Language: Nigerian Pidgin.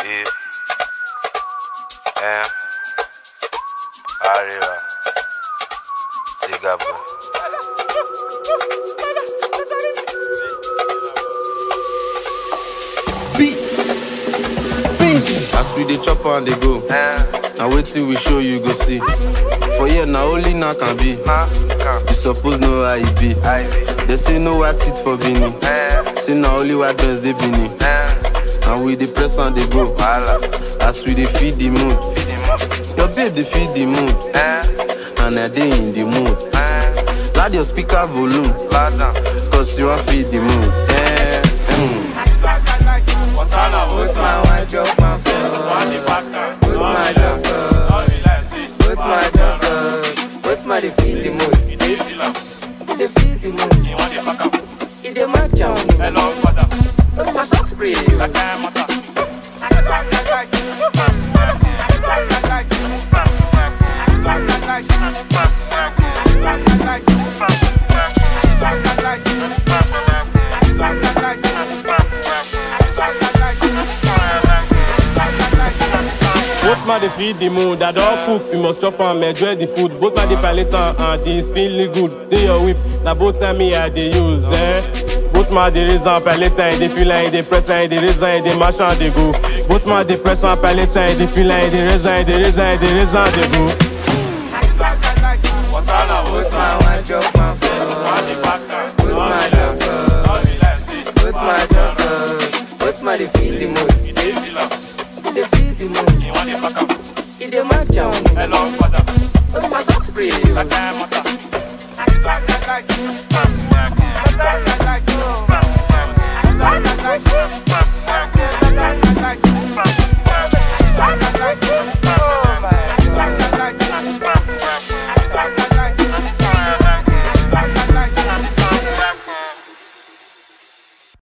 E M Arriba Zigabo. As we dey chop and dey go, now wetin we show you go see. For here na only now can be. You suppose know how it be. They say no white teeth for Benin. Say na only white dress dey Benin. And we dey press and dey go. As we dey feed the mood, your babe dey feed the mood, and I dey in the mood. Loud your speaker volume, cause you wan feed the mood. Put my white drop my phone. Put my drop first. Put my drop first. Put my defeat the mood. Defeat the mood. It dey match on. Put my socks free. Both man dey feed the mood, I don't cook, we must chop and enjoy the food. Both man dey palate and this feeling good. Dey your whip, na both time me I dey use, Both man dey raise and palate and dey feel and dey press and dey raise and dey mash and dey go. Both man dey press and palate and dey feel and dey raise and dey raise and dey raise and dey go. Put my white drop my phone. Put my drop first. Put my drop first. Put my defeat the mood.